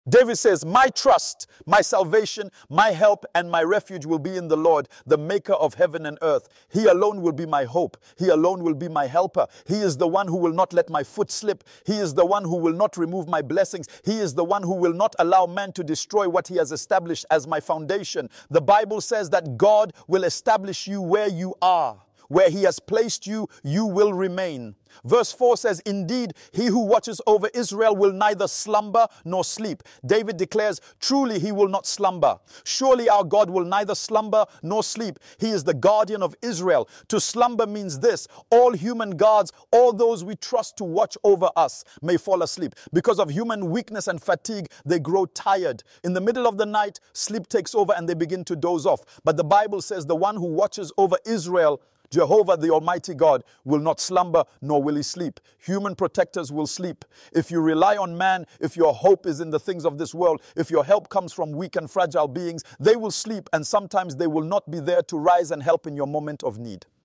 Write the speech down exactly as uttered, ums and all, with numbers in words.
David says, my trust, my salvation, my help, and my refuge will be in the Lord, the maker of heaven and earth. He alone will be my hope. He alone will be my helper. He is the one who will not let my foot slip. He is the one who will not remove my blessings. He is the one who will not allow man to destroy what he has established as my foundation. The Bible says that God will establish you where you are. Where he has placed you, you will remain. Verse four says, indeed, he who watches over Israel will neither slumber nor sleep. David declares, truly he will not slumber. Surely our God will neither slumber nor sleep. He is the guardian of Israel. To slumber means this: all human guards, all those we trust to watch over us, may fall asleep. Because of human weakness and fatigue, they grow tired. In the middle of the night, sleep takes over and they begin to doze off. But the Bible says the one who watches over Israel, Jehovah, the Almighty God, will not slumber, nor will he sleep. Human protectors will sleep. If you rely on man, if your hope is in the things of this world, if your help comes from weak and fragile beings, they will sleep, and sometimes they will not be there to rise and help in your moment of need.